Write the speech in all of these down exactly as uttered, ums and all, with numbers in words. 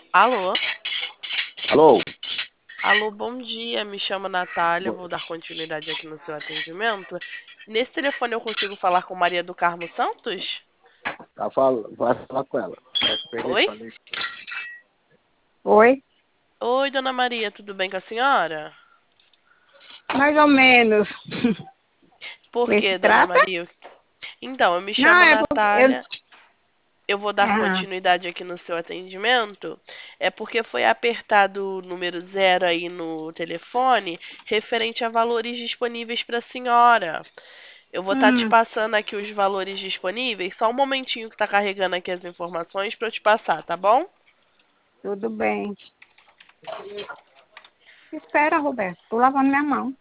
Alô? Alô? Alô, bom dia. Me chamo Natália. Bo- Vou dar continuidade aqui no seu atendimento. Nesse telefone eu consigo falar com Maria do Carmo Santos? Tá falando, vai falar com ela. Vai pegar Oi? essa lista. Oi, Oi, dona Maria, tudo bem com a senhora? mais ou menos. Por Com esse que, dona trata? Maria? Então, eu me Não, chamo é porque eu. Natália. Eu vou dar Ah, continuidade aqui no seu atendimento. É porque foi apertado o número zero aí no telefone, referente a valores disponíveis para a senhora. Eu vou estar te hum, passando aqui os valores disponíveis. Só um momentinho que está carregando aqui as informações para eu te passar, tá bom? tudo bem. Espera, Roberto. Tô lavando minha mão.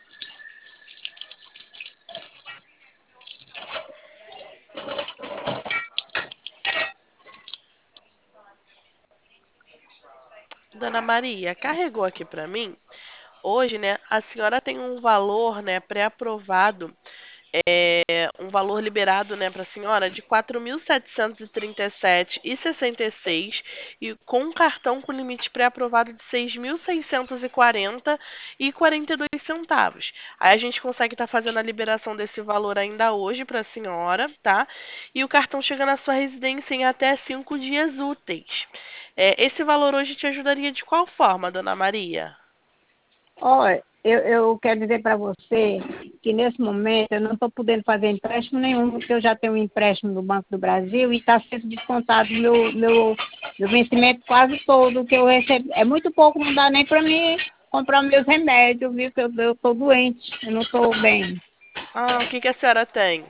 Dona Maria, carregou aqui para mim. Hoje, né, a senhora tem um valor, né, pré-aprovado, é, um valor liberado, né, para a senhora de quatro mil setecentos e trinta e sete e sessenta e seis e com um cartão com limite pré-aprovado de seis mil seiscentos e quarenta e quarenta e dois centavos. Aí a gente consegue estar fazendo a liberação desse valor ainda hoje para a senhora, tá? E o cartão chega na sua residência em até cinco dias úteis. É, esse valor hoje te ajudaria de qual forma, dona Maria? Olha, eu, eu quero dizer para você que nesse momento eu não estou podendo fazer empréstimo nenhum, porque eu já tenho um empréstimo do Banco do Brasil e está sendo descontado meu, meu, meu vencimento quase todo que eu recebo. É muito pouco, não dá nem para mim comprar meus remédios, viu? Que eu estou doente, eu não estou bem. Ah, o que que a senhora tem?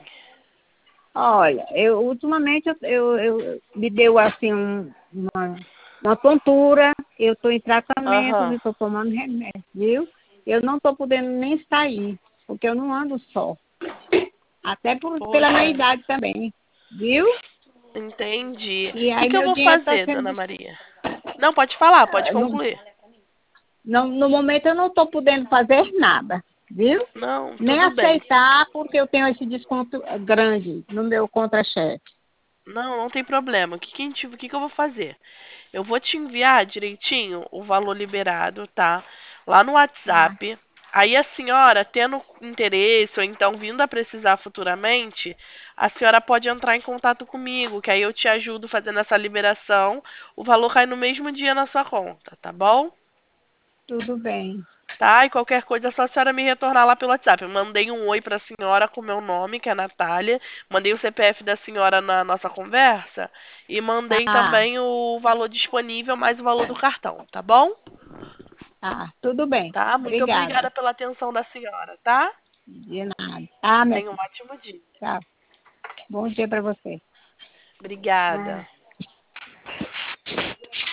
Olha, eu ultimamente eu, eu, eu- me deu assim um- uma, uma tontura, eu estou em tratamento e Aham, estou tomando remédio, viu? Eu não estou podendo nem sair, porque eu não ando só. Até por, pela minha poxa, idade também, viu? entendi. E O que aí que eu meu vou dinheiro está fazer, sendo. dona des- Maria? Não, pode falar, pode ah, No, concluir. no, no momento eu não estou podendo fazer nada, viu? Não, Nem tudo bem. aceitar, porque eu tenho esse desconto grande no meu contra-cheque. Não, não tem problema. O que que, a gente- o que que eu vou fazer? Eu vou te enviar direitinho o valor liberado, tá? Lá no Tá, WhatsApp. Aí a senhora, tendo interesse ou então vindo a precisar futuramente, a senhora pode entrar em contato comigo, que aí eu te ajudo fazendo essa liberação. O valor cai no mesmo dia na sua conta, tá bom? tudo bem. Tá? E qualquer coisa é só a senhora me retornar lá pelo WhatsApp. Eu mandei um oi pra senhora com meu nome, que é Natália. Mandei o C P F da senhora na nossa conversa. E mandei Tá, também o valor disponível mais o valor do cartão, tá bom? tá, tudo bem. Tá? Muito Obrigada. obrigada pela atenção da senhora, tá? De nada. Tá, minha Tenha um filha. ótimo dia. Tchau. Bom dia para você. Ah. Obrigada.